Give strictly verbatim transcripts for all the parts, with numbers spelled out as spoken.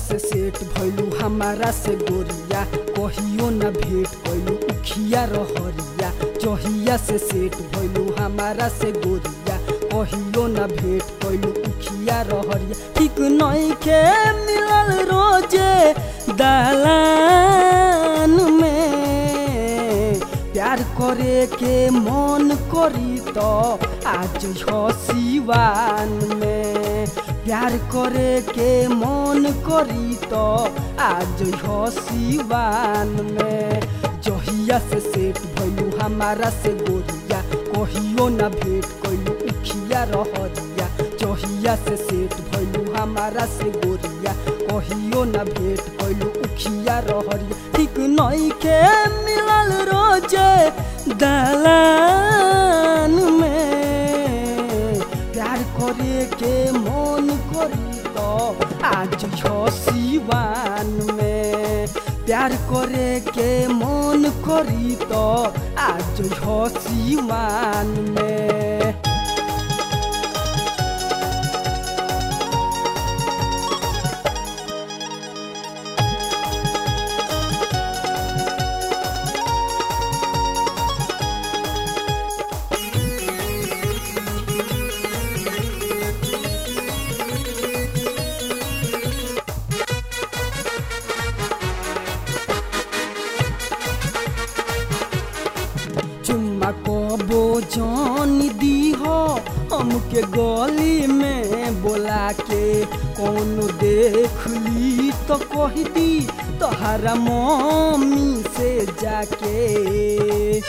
से सेठ भइलू हमारा से गोरिया कहियो न भेंट कइलू उखिया रहरिया। जहिया से सेठ भइलू हमारा से गोरिया कहियो न भेंट कइलू उखिया रहरिया। ठीक नइखे मिलल रोजे दालान में प्यार करे के मन करी तो आज हसीवान में। प्यार करे के मन करी तो आज हसीवान में। जहिया से सेठ भइलू हमारा से गोरिया कहियो न भेंट कइलू उखिया रहरिया। जहिया से सेठ भइलू हमारा से गोरिया कहियो न भेंट कइलू उखिया रहरिया। ठीक नइखे मिलल रोजे दालान में प्यार करे के मन करी तो आज हसीवान में। प्यार करे के मन करी तो आज हसीवान में। कबो जान दी हो हमके गली में बोला के कौन देख ली तो कह दी तोहरा मम्मी से जाके।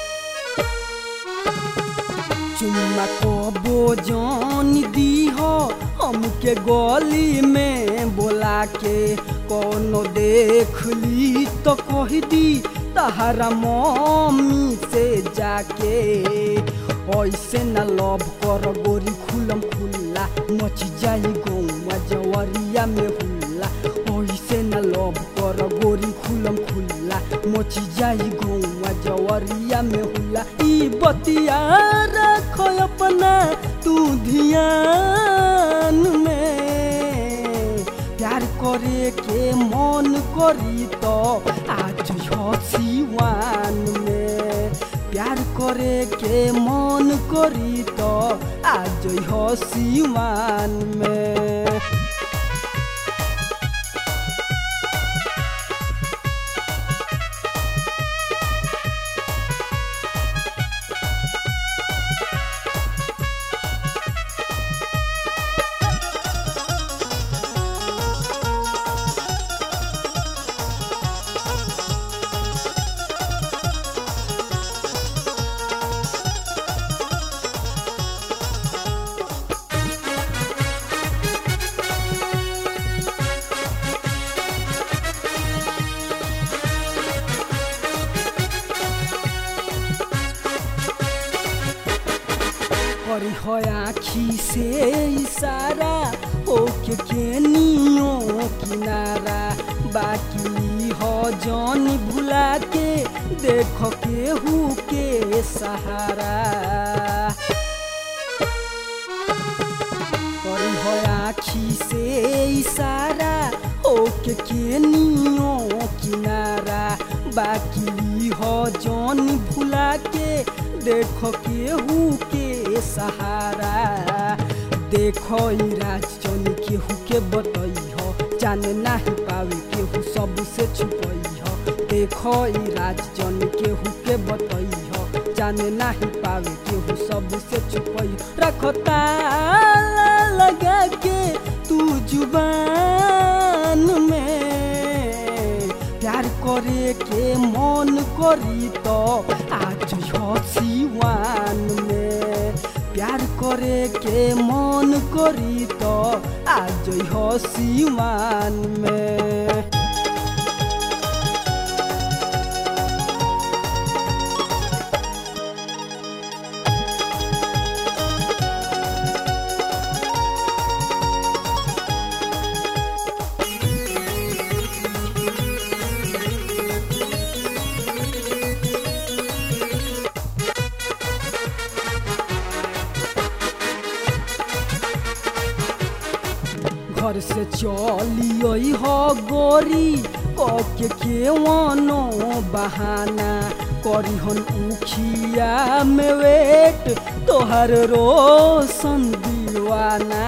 चुम्मा कबो जान दी हो हमके गली में बोला के कौन देख ली तो कह दी तहरा मम्मी से जाके। ऐसे न लव कर गोरी खुलम खुल्ला मच जाई गौवा जवरिया में हुल्ला। ऐसे न लव कर गोरी खुलम खुल्ला मच जाई गौवा जवरिया में हुल्ला। ई बतिया रख अपना तू ध्यान में। प्यार करे के मन करी तो आज हसीवान में। प्यार करे के मन करी तो आज हसीवान में। करी हो आँखी से इशारा ओके केनियो किनारा। बाकी हो जान भुला के देखो केहू के सहारा। करी हो आँखी से इशारा ओके केनियो किनारा। बाकी हो जान भुला के देखो केहू के सहारा। देखो ई राज जन केहू के बतई हो जान नहीं पावे केहू सबसे छुपई हो। देखो ई राज जन केहू के बतई हो जान नहीं पावे केहू सबसे छुपई। रखो ताला लगा के तू जुबान में। प्यार करे के मन करी तो आज हसीवान में। प्यार करे के मन करी तो आज हसीवान में। घर से चली हो गोरी के केवनो बहाना करी हन उखिया में वेट तोहर रोशन दीवाना।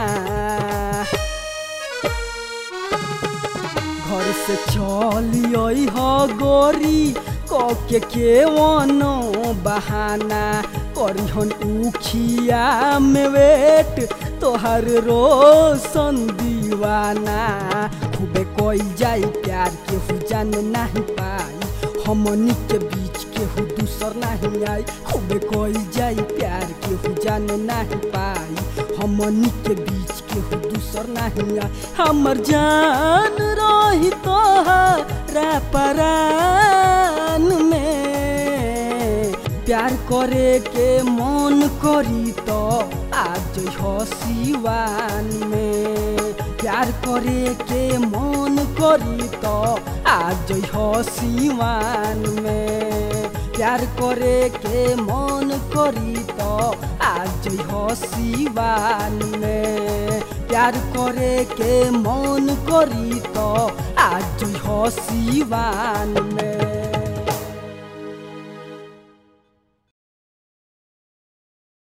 घर से चली हो गोरी के केवनो बहाना करी हन उखिया में वेट तोहर रोशन दीवाना। खूबे कोई जाई प्यार केहू जान नहीं पाई हमनी के बीच केहू दूसर नहीं आई। खूबे कोई जाई प्यार केहू जान नहीं पाई हमनी के बीच केहू दूसर नहीं आई। हमर जान रही तोहरा परान में प्यार करे के मन करी तो आज हो सिवान में। प्यार करे के मन करी तो आज हो सिवान में। प्यार करे के मन करी तो आज हो सिवान में। प्यार करे के मन करी तो आज हो सिवान में।